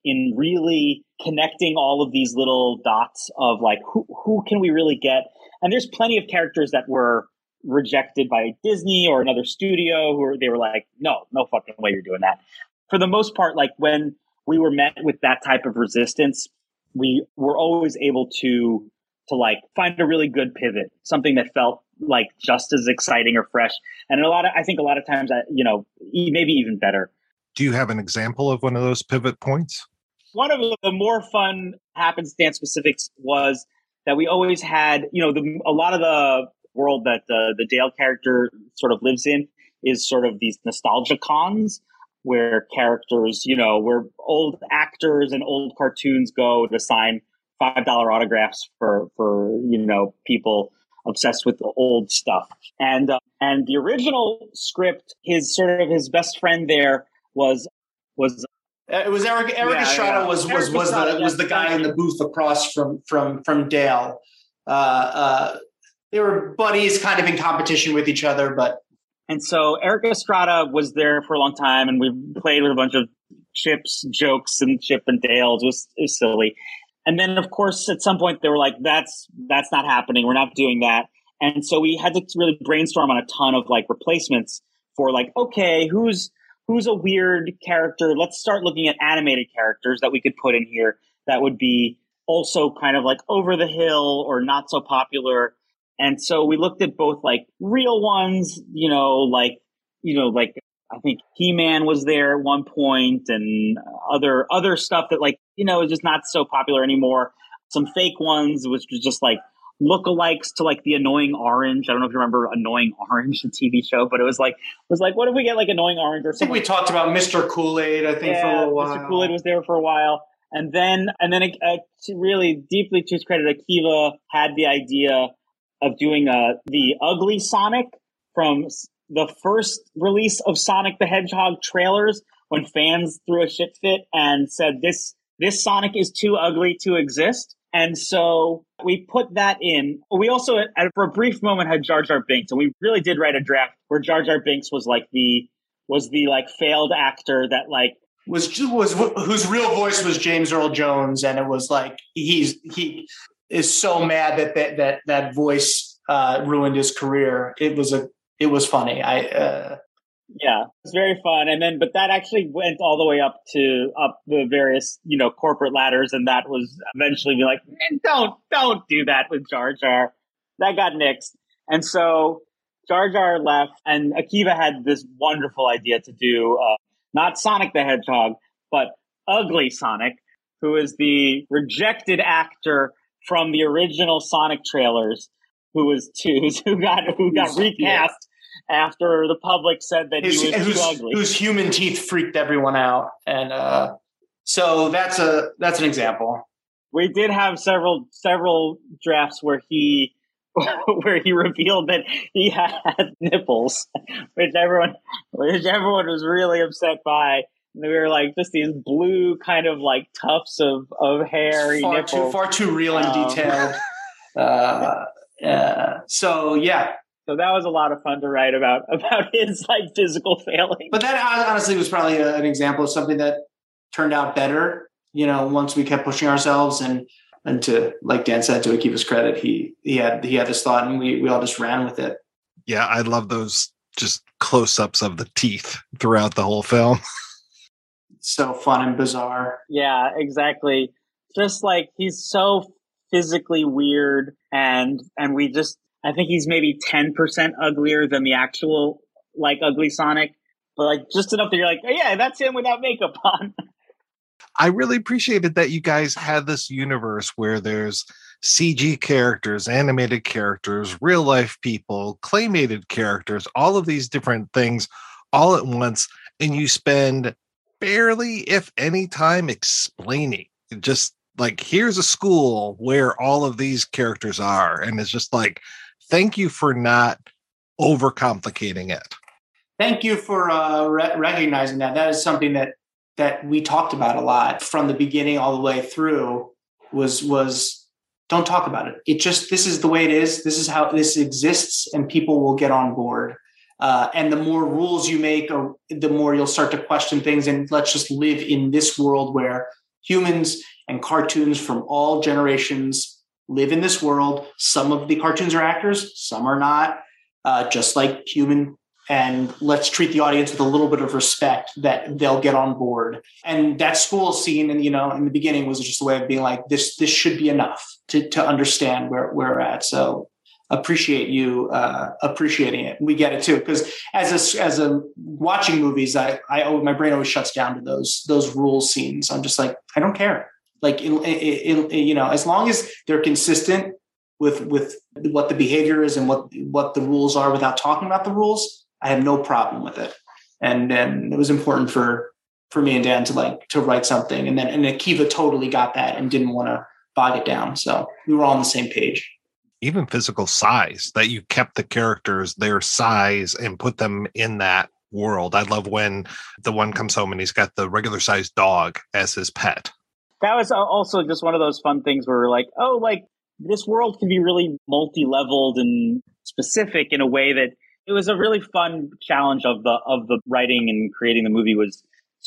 Speaker 15: in really connecting all of these little dots of like, who, who can we really get? And there's plenty of characters that were rejected by Disney or another studio who were, they were like, no, no fucking way you're doing that. For the most part, like when we were met with that type of resistance, we were always able to, to like find a really good pivot, something that felt like just as exciting or fresh. And a lot of, I think a lot of times, I, you know, maybe even better.
Speaker 14: Do you have an example of one of those pivot points?
Speaker 15: One of the more fun happenstance specifics was that we always had, you know, the, a lot of the world that the, the Dale character sort of lives in is sort of these nostalgia cons where characters, you know, where old actors and old cartoons go to sign five dollar autographs for, for, you know, people obsessed with the old stuff. And, uh, and the original script, his sort of his best friend there was, was,
Speaker 16: it was Eric, Eric
Speaker 15: yeah,
Speaker 16: Estrada
Speaker 15: yeah.
Speaker 16: was, was,
Speaker 15: Eric
Speaker 16: was
Speaker 15: Estrada,
Speaker 16: the, was the guy in the booth across from, from, from Dale. Uh, uh, they were buddies kind of in competition with each other, but.
Speaker 15: And so Eric Estrada was there for a long time, and we played with a bunch of Chips jokes and Chip and Dales. It was, it was silly. And then, of course, at some point they were like, that's, that's not happening. We're not doing that. And so we had to really brainstorm on a ton of like replacements for like, okay, who's, who's a weird character? Let's start looking at animated characters that we could put in here that would be also kind of like over the hill or not so popular. And so we looked at both like real ones, you know, like, you know, like I think He-Man was there at one point and other, other stuff that like, you know, is just not so popular anymore. Some fake ones, which was just like lookalikes to like the Annoying Orange. I don't know if you remember Annoying Orange, the T V show, but it was like, it was like, what if we get like Annoying Orange or something?
Speaker 16: I think we talked about Mister Kool-Aid, I think,
Speaker 15: yeah,
Speaker 16: for a little while.
Speaker 15: Mister Kool-Aid was there for a while. And then, and then uh, to really deeply to his credit, Akiva had the idea of doing uh, the ugly Sonic from the first release of Sonic the Hedgehog trailers when fans threw a shit fit and said, this, this Sonic is too ugly to exist. And so we put that in. We also, for a brief moment, had Jar Jar Binks, and we really did write a draft where Jar Jar Binks was like the, was the like failed actor that like,
Speaker 16: was, was, whose real voice was James Earl Jones. And it was like, he's, he is so mad that that, that, that voice uh, ruined his career. It was a, it was funny. I, uh,
Speaker 15: yeah, it's very fun. And then, but that actually went all the way up to up the various, you know, corporate ladders. And that was eventually be like, don't, don't do that with Jar Jar. That got nixed. And so Jar Jar left, and Akiva had this wonderful idea to do, uh, not Sonic the Hedgehog, but Ugly Sonic, who is the rejected actor from the original Sonic trailers, who was two, who got, who got recast. Yeah. After the public said that
Speaker 16: his,
Speaker 15: he was
Speaker 16: whose,
Speaker 15: too ugly.
Speaker 16: Whose human teeth freaked everyone out. And uh, so that's a that's an example.
Speaker 15: We did have several several drafts where he where he revealed that he had nipples, which everyone which everyone was really upset by. And we were like just these blue kind of like tufts of, of hairy
Speaker 16: far
Speaker 15: nipples.
Speaker 16: Too, far too real and um, detailed. uh, uh, so yeah.
Speaker 15: So that was a lot of fun to write about, about his like physical failing.
Speaker 16: But that honestly was probably a, an example of something that turned out better, you know, once we kept pushing ourselves. And, and to, like Dan said, to Akiva's credit, he, he had, he had this thought and we, we all just ran with it.
Speaker 14: Yeah. I love those just close-ups of the teeth throughout the whole film.
Speaker 16: So fun and bizarre.
Speaker 15: Yeah, exactly. Just like he's so physically weird and, and we just, I think he's maybe ten percent uglier than the actual, like, ugly Sonic. But, like, just enough that you're like, oh, yeah, that's him without makeup on.
Speaker 14: I really appreciated that you guys had this universe where there's C G characters, animated characters, real-life people, claymated characters, all of these different things all at once, and you spend barely, if any, time explaining. Just, like, here's a school where all of these characters are, and it's just like, thank you for not overcomplicating it.
Speaker 16: Thank you for uh, re- recognizing that. That is something that that we talked about a lot from the beginning all the way through. Was was don't talk about it. It just this is the way it is. This is how this exists, and people will get on board. Uh, and the more rules you make, or the more you'll start to question things. And let's just live in this world where humans and cartoons from all generations live in this world. Some of the cartoons are actors, some are not, uh, just like human. And let's treat the audience with a little bit of respect that they'll get on board. And that school scene, and you know, in the beginning was just a way of being like, this, this should be enough to, to understand where, where we're at. So appreciate you uh, appreciating it. We get it too, because as a, as a watching movies, I, I my brain always shuts down to those those rules scenes. I'm just like, I don't care. Like, in, in, in, you know, as long as they're consistent with with what the behavior is and what what the rules are without talking about the rules, I have no problem with it. And and it was important for for me and Dan to like to write something, and then and Akiva totally got that and didn't want to bog it down. So we were all on the same page.
Speaker 14: Even physical size, that you kept the characters their size and put them in that world. I love when the one comes home and he's got the regular sized dog as his pet.
Speaker 15: That was also just one of those fun things where we're like, oh, like this world can be really multi-leveled and specific in a way that it was a really fun challenge of the of the writing and creating the movie, was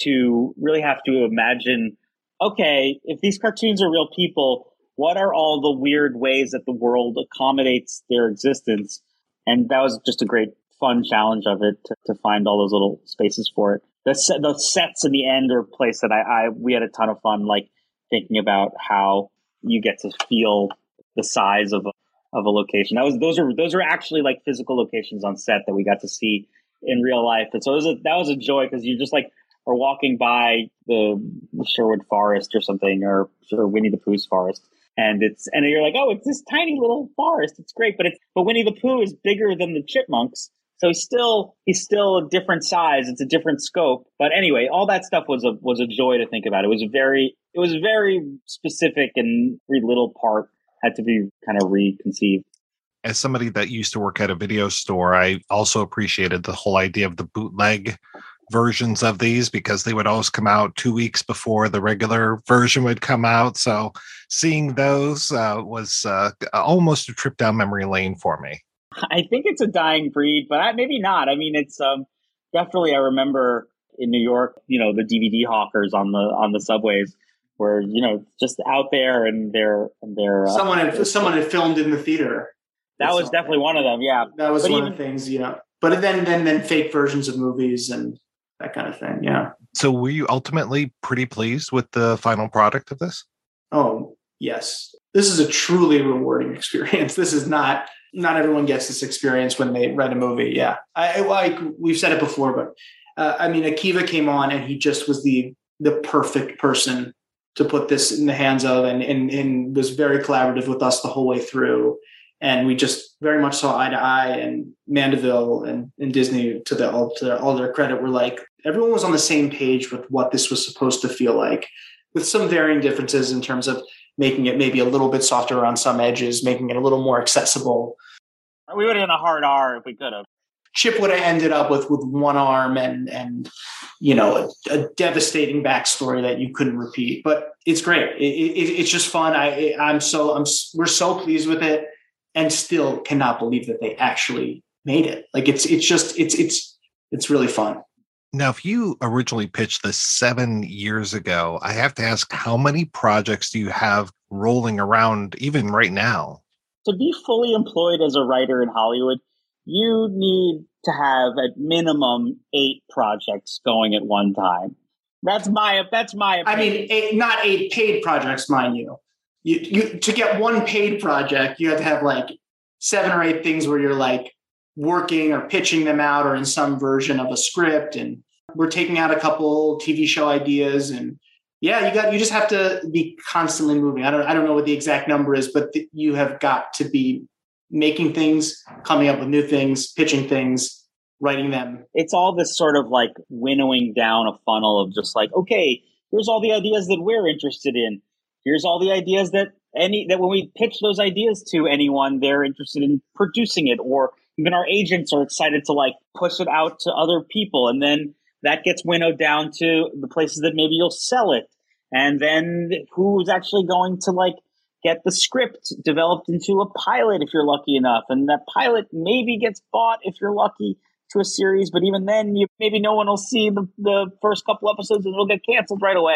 Speaker 15: to really have to imagine, okay, if these cartoons are real people, what are all the weird ways that the world accommodates their existence? And that was just a great fun challenge of it, to, to find all those little spaces for it. The, set, the sets in the end are a place that I, I we had a ton of fun, like thinking about how you get to feel the size of a, of a location. That was those are those are actually like physical locations on set that we got to see in real life. And so it was a, that was a joy, because you just like are walking by the Sherwood Forest or something, or, or Winnie the Pooh's forest. And it's and you're like, oh, it's this tiny little forest. It's great, but it's but Winnie the Pooh is bigger than the chipmunks, so he's still he's still a different size. It's a different scope. But anyway, all that stuff was a was a joy to think about. It was a very it was very specific, and every little part had to be kind of reconceived.
Speaker 14: As somebody that used to work at a video store, I also appreciated the whole idea of the bootleg versions of these, because they would always come out two weeks before the regular version would come out. So seeing those uh, was uh, almost a trip down memory lane for me.
Speaker 15: I think it's a dying breed, but I, maybe not. I mean, it's um, definitely, I remember in New York, you know, the D V D hawkers on the on the subways were, you know, just out there, and they're and they're uh,
Speaker 16: someone had someone had filmed in the theater.
Speaker 15: That was definitely one of them. Yeah,
Speaker 16: that was
Speaker 15: but
Speaker 16: one
Speaker 15: even,
Speaker 16: of the things, you know. But then then then fake versions of movies and that kind of thing. Yeah.
Speaker 14: So were you ultimately pretty pleased with the final product of this?
Speaker 16: Oh, yes. This is a truly rewarding experience. This is not, not everyone gets this experience when they write a movie. Yeah. I like, we've said it before, but uh, I mean, Akiva came on and he just was the, the perfect person to put this in the hands of, and, and, and was very collaborative with us the whole way through. And we just very much saw eye to eye, and Mandeville and, and Disney, to, the, all, to all their credit, were like, everyone was on the same page with what this was supposed to feel like, with some varying differences in terms of making it maybe a little bit softer around some edges, making it a little more accessible.
Speaker 15: We would have done a hard R if we could have.
Speaker 16: Chip would have ended up with, with one arm and, and you know, a, a devastating backstory that you couldn't repeat. But it's great. It, it, it's just fun. I, I'm so I'm we're so pleased with it, and still cannot believe that they actually made it. Like it's it's just it's it's it's really fun.
Speaker 14: Now, if you originally pitched this seven years ago, I have to ask, how many projects do you have rolling around even right now?
Speaker 15: To be fully employed as a writer in Hollywood, you need to have at minimum eight projects going at one time. That's my that's my opinion.
Speaker 16: I mean, eight, not eight paid projects, mind you. You you to get one paid project, you have to have like seven or eight things where you're like working or pitching them out, or in some version of a script. And we're taking out a couple T V show ideas, and yeah, you got you just have to be constantly moving. I don't I don't know what the exact number is, but th- you have got to be making things, coming up with new things, pitching things, writing them.
Speaker 15: It's all this sort of like winnowing down a funnel of just like, okay, here's all the ideas that we're interested in. Here's all the ideas that any that when we pitch those ideas to anyone, they're interested in producing it, or even our agents are excited to like push it out to other people. And then that gets winnowed down to the places that maybe you'll sell it. And then who's actually going to like get the script developed into a pilot if you're lucky enough. And that pilot maybe gets bought if you're lucky to a series. But even then, you maybe no one will see the, the first couple episodes and it'll get canceled right away.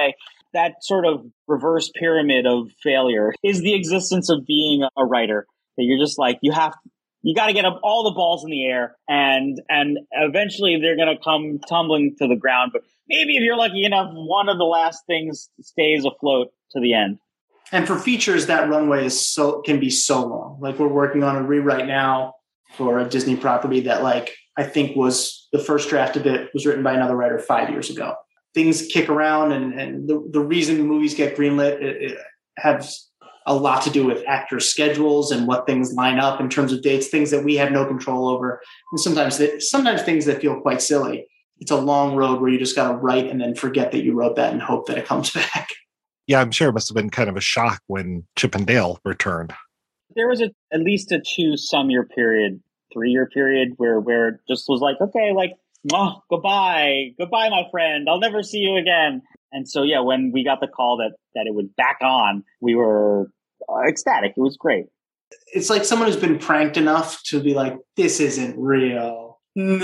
Speaker 15: that sort of reverse pyramid of failure is the existence of being a writer. That you're just like, you have, you got to get up all the balls in the air, and and eventually they're going to come tumbling to the ground. But maybe if you're lucky enough, one of the last things stays afloat to the end.
Speaker 16: And for features, that runway is so can be so long. Like we're working on a rewrite now for a Disney property that, like, I think was the first draft of it was written by another writer five years ago. Things kick around, and, and the, the reason movies get greenlit it, it has a lot to do with actors' schedules and what things line up in terms of dates, things that we have no control over. And sometimes, that, sometimes things that feel quite silly. It's a long road where you just got to write and then forget that you wrote that and hope that it comes back.
Speaker 14: Yeah, I'm sure it must have been kind of a shock when Chip and Dale returned.
Speaker 15: There was a, at least a two some year period, three year period where, where it just was like, okay, like, oh, goodbye, goodbye, my friend. I'll never see you again. And so, yeah, when we got the call that, that it was back on, we were uh, ecstatic. It was great.
Speaker 16: It's like someone who's been pranked enough to be like, this isn't real.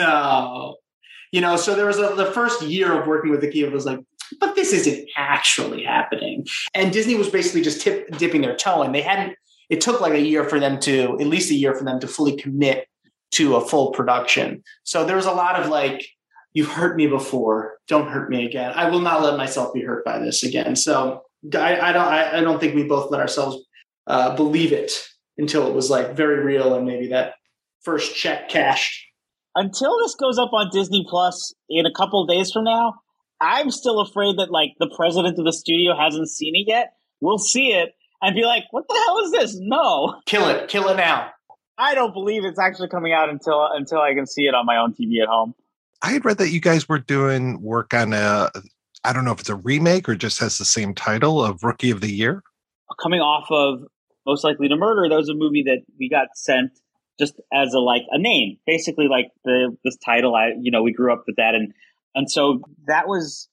Speaker 16: No. You know, so there was a, the first year of working with Akiva was like, but this isn't actually happening. And Disney was basically just tip, dipping their toe in. They hadn't, it took like a year for them to, at least a year for them to fully commit to a full production. So there was a lot of like, you've hurt me before, don't hurt me again. I will not let myself be hurt by this again. So I, I don't, I, I don't think we both let ourselves uh, believe it until it was like very real and maybe that first check cashed.
Speaker 15: Until this goes up on Disney Plus in a couple of days from now, I'm still afraid that like the president of the studio hasn't seen it yet. We'll see it and be like, what the hell is this? No.
Speaker 16: Kill it. Kill it now.
Speaker 15: I don't believe it's actually coming out until until I can see it on my own T V at home.
Speaker 14: I had read that you guys were doing work on a, I don't know if it's a remake or just has the same title of Rookie of the Year.
Speaker 15: Coming off of Most Likely to Murder, that was a movie that we got sent just as a like a name, basically like the this title. I you know we grew up with that, and and so that was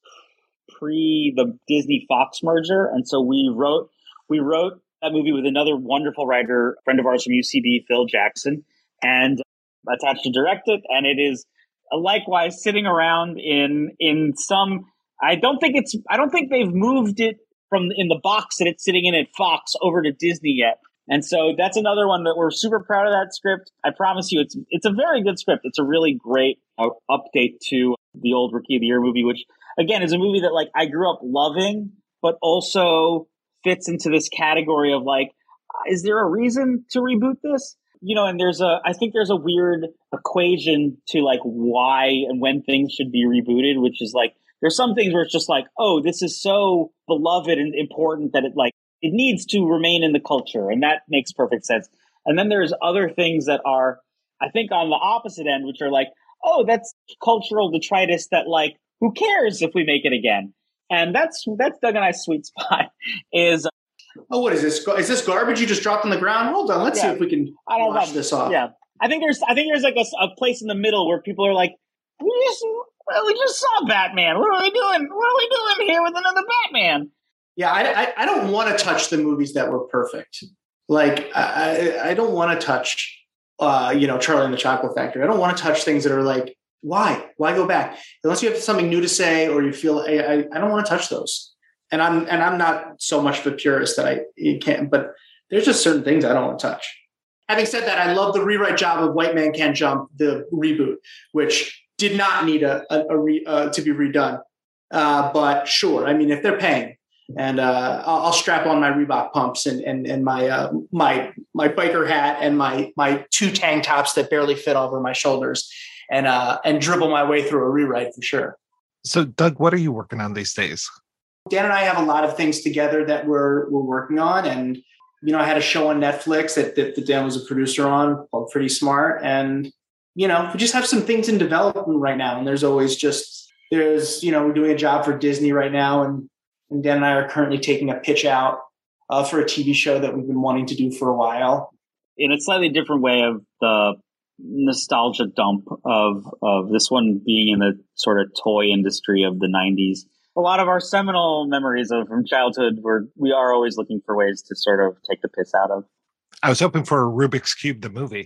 Speaker 15: pre the Disney Fox merger, and so we wrote we wrote that movie with another wonderful writer, friend of ours from U C B, Phil Jackson, and attached to direct it, and it is likewise sitting around in in some. I don't think it's. I don't think they've moved it from in the box that it's sitting in at Fox over to Disney yet. And so that's another one that we're super proud of that script. I promise you, it's it's a very good script. It's a really great uh, update to the old Rookie of the Year movie, which again is a movie that like I grew up loving, but also fits into this category of like, is there a reason to reboot this? You know, and there's a, I think there's a weird equation to like why and when things should be rebooted, which is like, there's some things where it's just like, oh, this is so beloved and important that it like, it needs to remain in the culture. And that makes perfect sense. And then there's other things that are, I think on the opposite end, which are like, oh, that's cultural detritus that like, who cares if we make it again? And that's, that's Doug and I's sweet spot is,
Speaker 16: oh, what is this? Is this garbage you just dropped on the ground? Hold on. Let's yeah. see if we can
Speaker 15: I don't
Speaker 16: wash
Speaker 15: know.
Speaker 16: this off.
Speaker 15: Yeah. I think there's, I think there's like a, a place in the middle where people are like, we just, well, we just saw Batman. What are we doing? What are we doing here with another Batman?
Speaker 16: Yeah. I, I, I don't want to touch the movies that were perfect. Like I, I don't want to touch, uh, you know, Charlie and the Chocolate Factory. I don't want to touch things that are like, why, why go back? Unless you have something new to say, or you feel, I, I, I don't want to touch those. And I'm and I'm not so much of a purist that I you can't, but there's just certain things I don't want to touch. Having said that, I love the rewrite job of White Man Can't Jump, the reboot, which did not need a, a, a re, uh, to be redone. Uh, but sure, I mean, if they're paying, and uh, I'll, I'll strap on my Reebok pumps and and and my uh, my my biker hat and my my two tank tops that barely fit over my shoulders, and uh, and dribble my way through a rewrite for sure.
Speaker 14: So, Doug, what are you working on these days?
Speaker 16: Dan and I have a lot of things together that we're we're working on, and you know, I had a show on Netflix that, that, that Dan was a producer on called Pretty Smart, and you know, we just have some things in development right now. And there's always just there's you know, we're doing a job for Disney right now, and, and Dan and I are currently taking a pitch out uh, for a T V show that we've been wanting to do for a while.
Speaker 15: In a slightly different way of the nostalgia dump of of this one being in the sort of toy industry of the nineties. A lot of our seminal memories of from childhood were we are always looking for ways to sort of take the piss out of.
Speaker 14: I was hoping for a Rubik's Cube, the movie.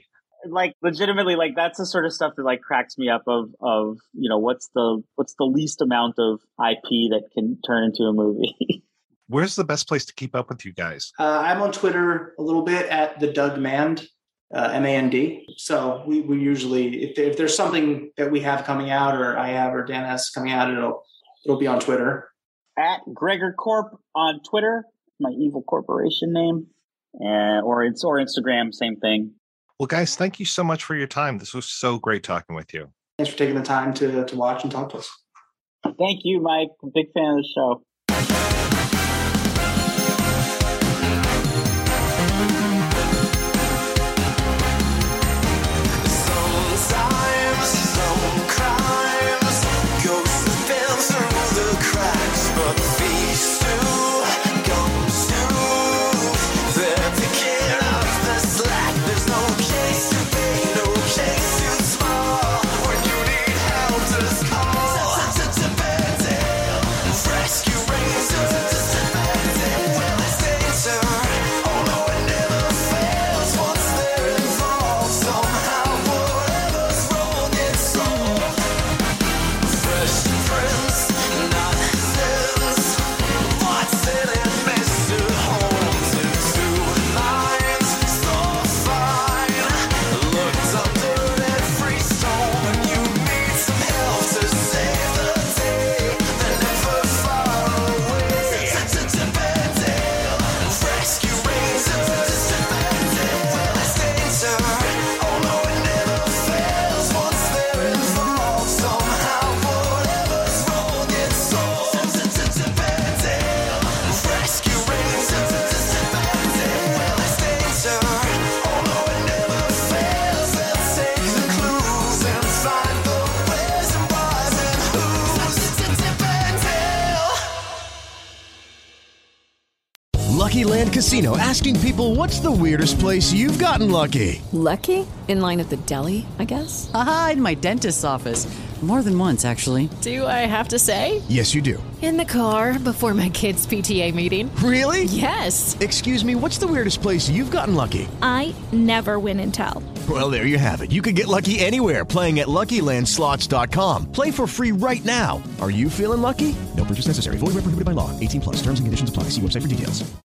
Speaker 15: like legitimately, like that's the sort of stuff that like cracks me up of, of, you know, what's the, what's the least amount of I P that can turn into a movie.
Speaker 14: Where's the best place to keep up with you guys?
Speaker 16: Uh, I'm on Twitter a little bit at the Doug Mand, uh, M A N D. So we, we usually, if, there, if there's something that we have coming out, or I have, or Dan has coming out, it'll it'll be on Twitter.
Speaker 15: At Gregor Corp on Twitter, my evil corporation name, uh, or it's or Instagram, same thing.
Speaker 14: Well, guys, thank you so much for your time. This was so great talking with you.
Speaker 16: Thanks for taking the time to to watch and talk to us.
Speaker 15: Thank you, Mike. I'm a big fan of the show.
Speaker 1: Lucky Land Casino, asking people, what's the weirdest place you've gotten lucky?
Speaker 2: Lucky? In line at the deli, I guess?
Speaker 3: Aha, in my dentist's office. More than once, actually.
Speaker 2: Do I have to say?
Speaker 1: Yes, you do.
Speaker 2: In the car before my kids' P T A meeting.
Speaker 1: Really?
Speaker 2: Yes.
Speaker 1: Excuse me, what's the weirdest place you've gotten lucky?
Speaker 4: I never win and tell.
Speaker 1: Well, there you have it. You can get lucky anywhere, playing at Lucky Land Slots dot com. Play for free right now. Are you feeling lucky? No purchase necessary. Void where prohibited by law. eighteen plus. Terms and conditions apply. See website for details.